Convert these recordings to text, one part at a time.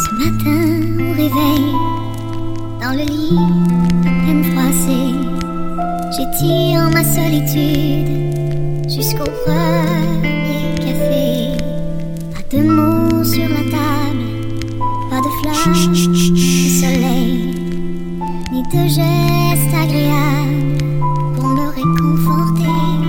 Ce matin au réveil, dans le lit à peine froissé, j'étire ma solitude jusqu'au premier café. Pas de mots sur la table, pas de flash de soleil, ni de gestes agréables pour me réconforter.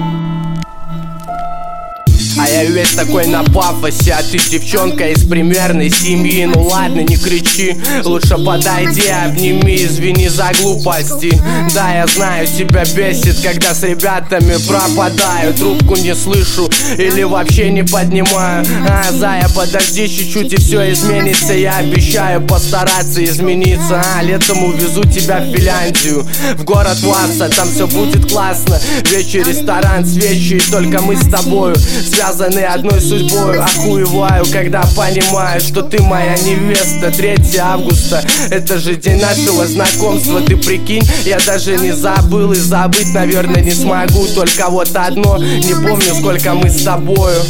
А я весь такой на пафосе, а ты девчонка из примерной семьи. Ну ладно, не кричи, лучше подойди, обними, извини за глупости. Да, я знаю, тебя бесит, когда с ребятами пропадаю. Трубку не слышу или вообще не поднимаю. Зая, подожди чуть-чуть и все изменится. Я обещаю постараться измениться. Летом увезу тебя в Финляндию, в город Варса, там все будет классно. Вечер, ресторан, свечи, и только мы с тобою связаны одной судьбой. Охуеваю, когда понимаю, что ты моя невеста. 3 августа, это же день нашего знакомства. Ты прикинь, я даже не забыл, и забыть, наверное, не смогу. Только вот одно, не помню, сколько мы с тобою.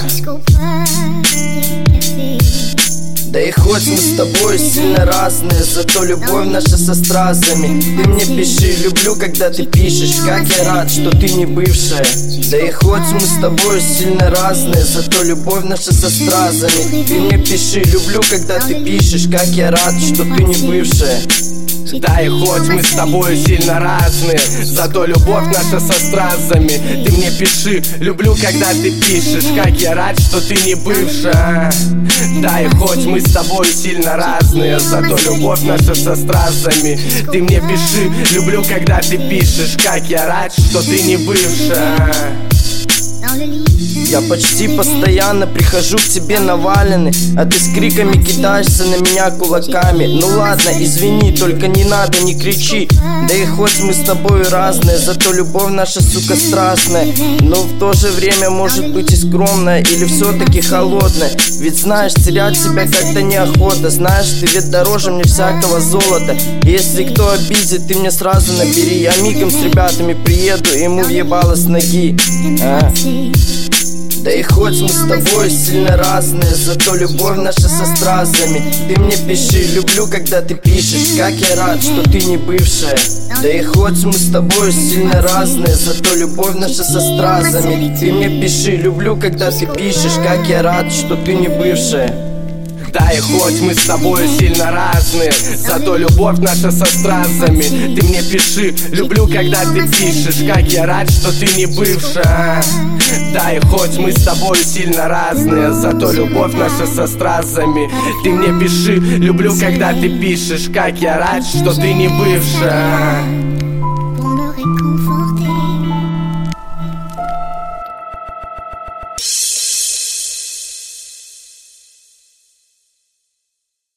Да и хоть мы с тобой сильно разные, зато любовь наша со стразами. Ты мне пиши, люблю, когда ты пишешь, как я рад, что ты не бывшая. Да и хоть мы с тобой сильно разные, зато любовь наша со стразами. Ты мне пиши, люблю, когда ты пишешь, как я рад, что ты не бывшая. Да и хоть мы с тобой сильно разные, зато любовь наша со стразами. Ты мне пиши, люблю, когда ты пишешь, как я рад, что ты не бывшая. Да и хоть мы с тобой сильно разные, зато любовь наша со стразами. Ты мне пиши, люблю, когда ты пишешь, как я рад, что ты не бывшая. Я почти постоянно прихожу к тебе наваленный, а ты с криками кидаешься на меня кулаками. Ну ладно, извини, только не надо, не кричи. Да и хоть мы с тобой разные, зато любовь наша, сука, страстная. Но в то же время может быть и скромная, или все-таки холодная. Ведь знаешь, терять себя как-то неохота. Знаешь, ты ведь дороже мне всякого золота. Если кто обидит, ты мне сразу набери. Я мигом с ребятами приеду, ему въебало с ноги. Да и хоть мы с тобой сильно разные, зато любовь наша со стразами. Ты мне пиши, люблю, когда ты пишешь, как я рад, что ты не бывшая. Да и хоть мы с тобой сильно разные, зато любовь наша со стразами. Ты мне пиши, люблю, когда ты пишешь, как я рад, что ты не бывшая. Да и хоть мы с тобой сильно разные, зато любовь наша со стразами. Ты мне пиши, люблю, когда ты пишешь, как я рад, что ты не бывшая. Да и хоть мы с тобой сильно разные, зато любовь наша со стразами. Ты мне пиши, люблю, когда ты пишешь, как я рад, что ты не бывшая.